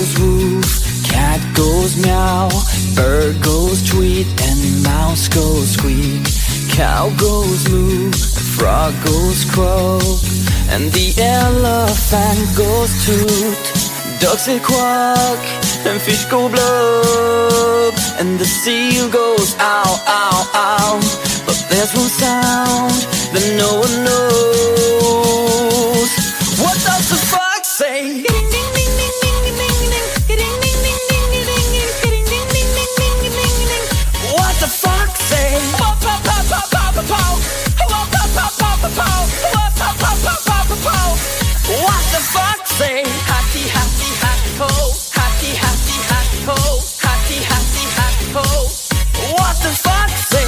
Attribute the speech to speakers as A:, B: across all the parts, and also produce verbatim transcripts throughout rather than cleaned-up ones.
A: goes woof, cat goes meow, bird goes tweet, and mouse goes squeak. Cow goes moo, frog goes croak, and the elephant goes toot. Ducks say quack, and fish go blub, and the seal goes ow, ow, ow. But there's one sound that no one knows. What does the fox say? What the fox say? What the fox say? Hatty, hatty, hatty, ho. Hatty, hatty, hatty, ho. Hatty, hatty, hatty, ho. What the fox say?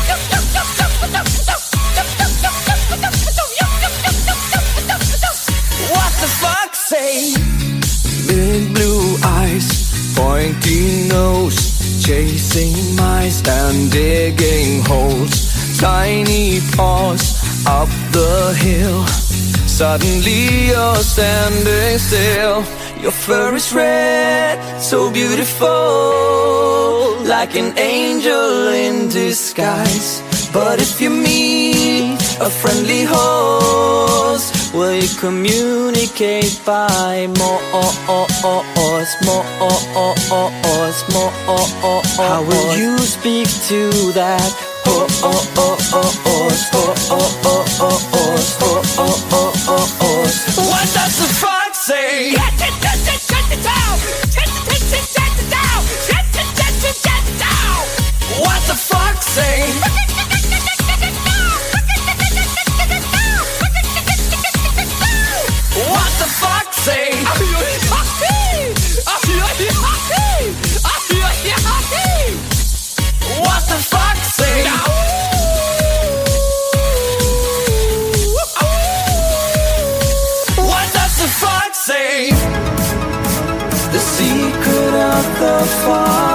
A: What the fox say? Big blue eyes, pointy nose, chasing mice and digging holes. Tiny paws up the hill. Suddenly you're standing still. Your fur is red, so beautiful, like an angel in disguise. But if you meet a friendly horse, will you communicate by Morse, Morse, Morse? How will you speak to that horse? What does the fox say? What the fox say? What the fox say? What the fox say? What does the fox say? The secret of the fox.